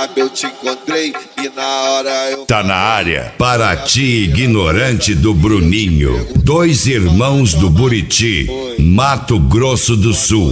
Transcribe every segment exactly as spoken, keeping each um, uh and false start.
braba eu te encontrei e na hora eu... Tá na área. Paraty ignorante do Bruninho. Dois irmãos do Buriti, Mato Grosso do Sul.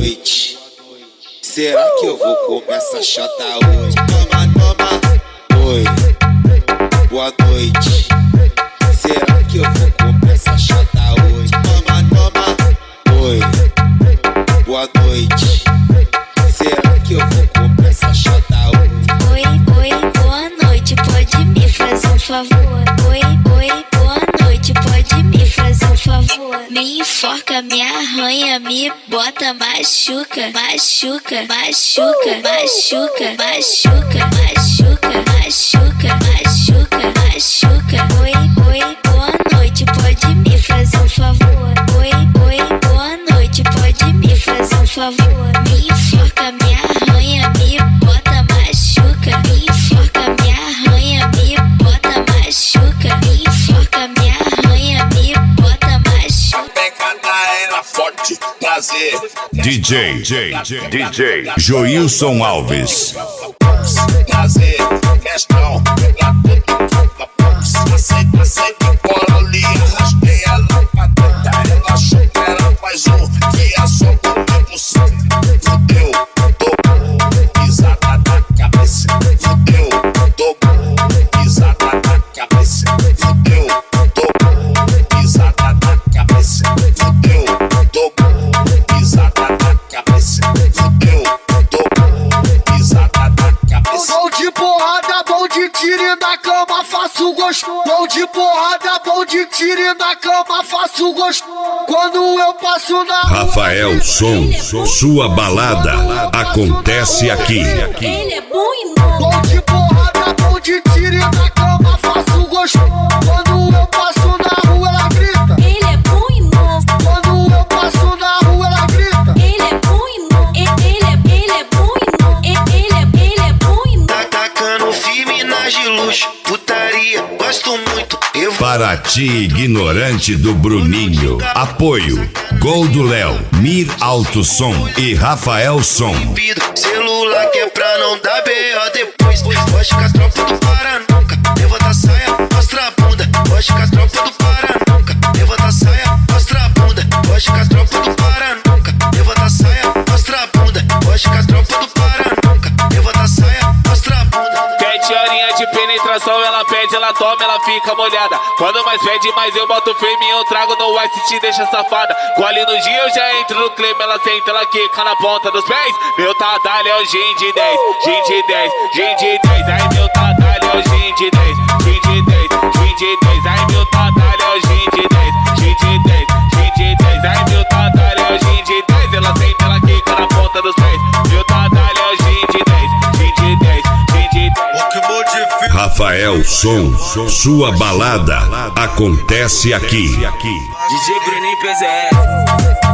Será que eu vou comer essa chata hoje? Toma, toma, oi, boa noite. Será que eu vou comer essa chata hoje? Toma, toma, oi, boa noite. Será que eu vou comer essa chata hoje? Oi, oi, boa noite, pode me fazer um favor? Oi, oi, boa noite, pode me fazer um favor? Me enforca, me arranha, me bota, machuca, machuca, machuca, machuca, machuca, machuca, machuca, machuca, machuca. Oi, oi, boa noite, pode me fazer um favor? Oi, oi, boa noite, pode me fazer um favor? Me enforca, me arranha, me bota, machuca, me enforca, me arranha, me bota, machuca, me enforca, me arranha, me bota, machuca. Pegada era forte, prazer. D J, D J Joilson Alves. Prazer, questão, pega tudo, aceita, aceita, cola ali, arrastei ela pra dentro, ela achou que era mais um, que é só comigo, fudeu, tô pisada na cabeça, fudeu, tô pisada na cabeça, fudeu, tô pisada na cabeça, fudeu, tô pisada na cabeça, fudeu, tô pisada na cabeça. Bom de porrada, bom de tiro na cama, faço gosto. Bom de porrada, bom de tiro na cama, faço gosto. Quando eu passo na rua, Rafael Som, sua balada acontece aqui. Ele é bom e não. bom de porrada, bom de tiro na cama, faço gosto. Quando eu passo na rua, ela grita. Ele é bom e não. Quando eu passo na rua, ela grita. Ele é bom e não. Ele é, ele é bom e não. Ele é, ele é bom e não. Tá tacando firme nas de luxo, putaria, gosto muito. Eu Paraty ignorante do Bruninho. Apoio Gol do Léo, Mir Alto Som e Rafael Som. pido celular que é pra não dar B O depois. Gosto com as tropas do Para nunca. Levanta a saia, mostra a bunda. Gosto com as tropas do Para nunca. Levanta a saia, mostra a bunda. Gosto com as tropas do Para nunca. Levanta a saia, mostra a bunda. Gosto com as tropas do Para nunca. Levanta a saia, mostra a bunda. Sete horinhas de penetração, ela pede, ela toma, ela fica molhada. Quando mais pede, mais eu boto firme, eu trago no ice e te deixa safada. Gole no dia, eu já entro no clima, ela senta, ela quica na ponta dos pés. Meu tadalho é o gin de dez, gin de dez, gin de dez. Ai, meu tadalho é o gin de dez, gin de dez, gin de dez. Ai, meu tadalho é o gin de dez, gin de dez, gin de dez. Ai, meu tadalho é o gin de dez, ela senta, ela quica na ponta dos pés. Meu tadalho é o gin de dez, gin de dez, gin de dez. Rafael Som, sua balada acontece aqui. D J Bruninho P Z R.